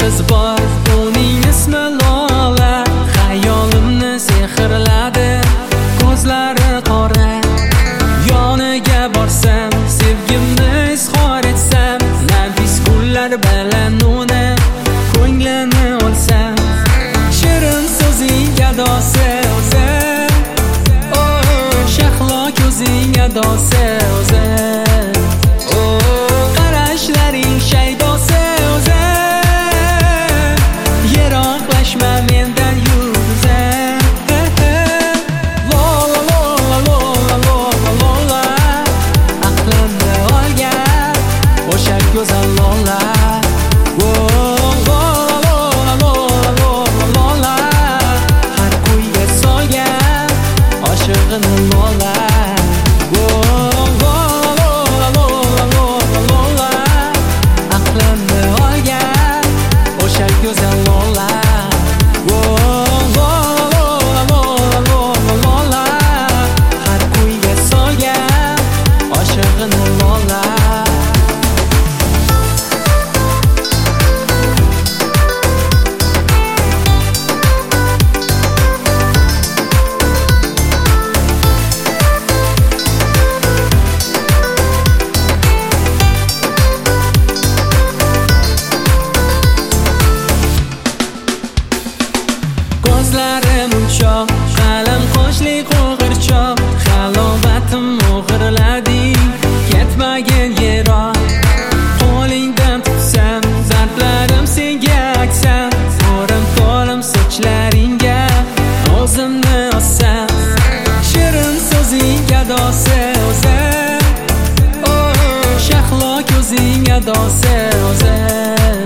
qiz bor, uning ismi Lola. Xayolimni sehrladi, ko'zlari qora. Yoniga borsam, sevgimni izhor etsam, nafis gullar bilan uni ko'nglini olsam, shirin so'zing adosi o'zi, shahlo ko'zing adosi o'zi, qarashlaring shaydosi o'zi. Yiroqlashma mendan yuza. Lola Lola Lola Lola Lola, aqlimni olgan o'sha go'zal Lola. Lola, Lola, Lola, Lola, Lola, aqlimni olgan o'sha go'zal Lola. Lola, Lola, Lola, Lola, har kuyga solgan oshig'ini Lola. Ko'zlarim unchoq, qalam qo'shli qo'g'irchoq, halovatim o'g'irlading, ketmagin yiroq. Qo'lingdan tutsam, dardlarim senga aksam, to'rim sochlaringga o'zimni ossam, shirin so'zing adosi o'zi, shahlo ko'zing adosi o'zi.